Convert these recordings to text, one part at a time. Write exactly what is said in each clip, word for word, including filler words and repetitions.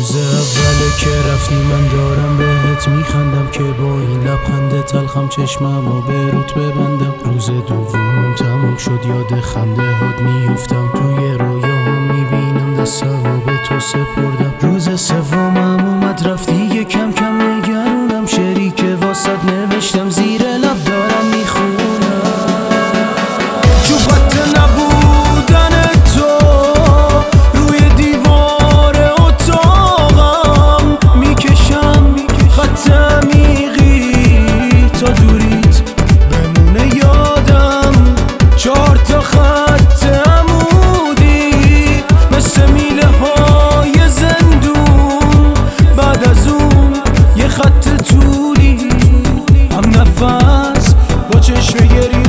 روز اوله که رفتی من دارم بهت میخندم که با این لبخند تلخم چشمم و به روت ببندم. روز دومم تموم شد یاد خنده هات میفتم، توی رویاهم میبینم دستم و به تو سپردم. روز سومم اومد رفتی یه کم کم نگرونم، شعری که واسط نوشتم زیر لب دارم میخونم. چوبت نبودن تو روی دیوار اتاقم میکشم خط عمیقی تا دوریت بمونه یادم. چهار تا خط عمودی مثل میله های زندون، بعد از اون یه خط طولی هم نفس با چشم گریون.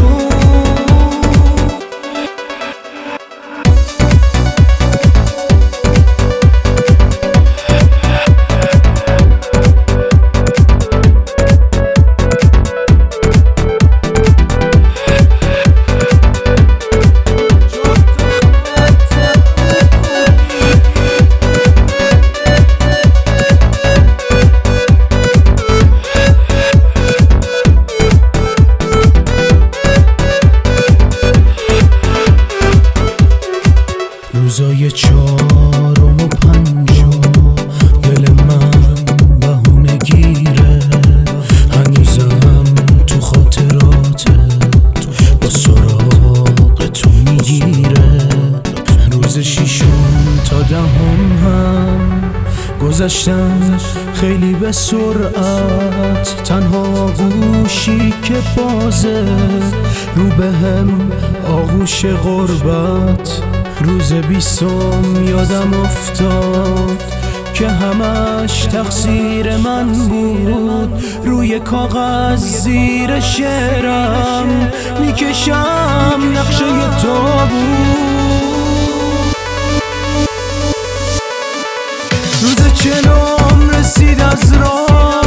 روزای چهارم و پنجم دل من بهونه گیره، هنوزم تو خاطراتت با سراغ تو میگیره. روز شیشم تا دهم هم گذشتن خیلی به سرعت، تنها آغوشی که بازه رو بهم آغوش غربت. روز بیستم یادم افتاد که همش تقصیر من بود، روی کاغذ زیر شعرم میکشم نقشه تو بود. روز چلم رسید از راه